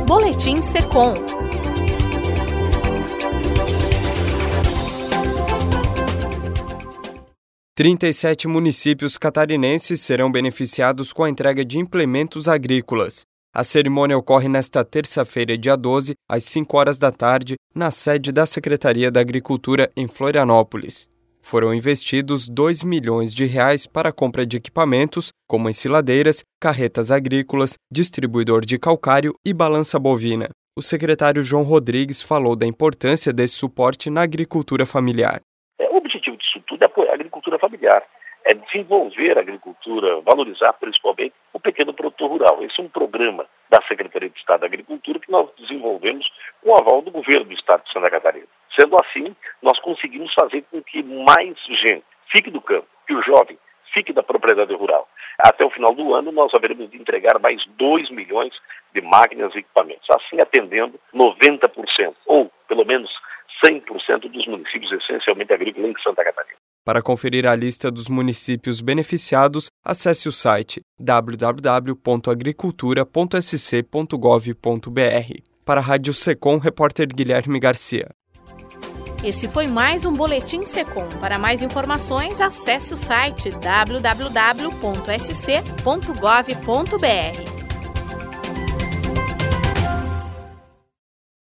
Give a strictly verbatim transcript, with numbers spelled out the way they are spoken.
Boletim Secom. trinta e sete municípios catarinenses serão beneficiados com a entrega de implementos agrícolas. A cerimônia ocorre nesta terça-feira, dia doze, às cinco horas da tarde, na sede da Secretaria da Agricultura em Florianópolis. Foram investidos dois milhões de reais para a compra de equipamentos, como ensiladeiras, carretas agrícolas, distribuidor de calcário e balança bovina. O secretário João Rodrigues falou da importância desse suporte na agricultura familiar. O objetivo disso tudo é apoiar a agricultura familiar, é desenvolver a agricultura, valorizar principalmente o pequeno produtor rural. Esse é um programa da Secretaria de Estado da Agricultura que nós desenvolvemos com o aval do governo do Estado de Santa Catarina. Sendo assim, nós conseguimos fazer com que mais gente fique do campo, que o jovem fique da propriedade rural. Até o final do ano, nós haveremos de entregar mais dois milhões de máquinas e equipamentos, assim atendendo noventa por cento, ou pelo menos cem por cento dos municípios essencialmente agrícolas em Santa Catarina. Para conferir a lista dos municípios beneficiados, acesse o site w w w ponto agricultura ponto s c ponto gov ponto b r. Para a Rádio Secom, repórter Guilherme Garcia. Esse foi mais um Boletim Secom. Para mais informações, acesse o site w w w ponto s c ponto gov ponto b r.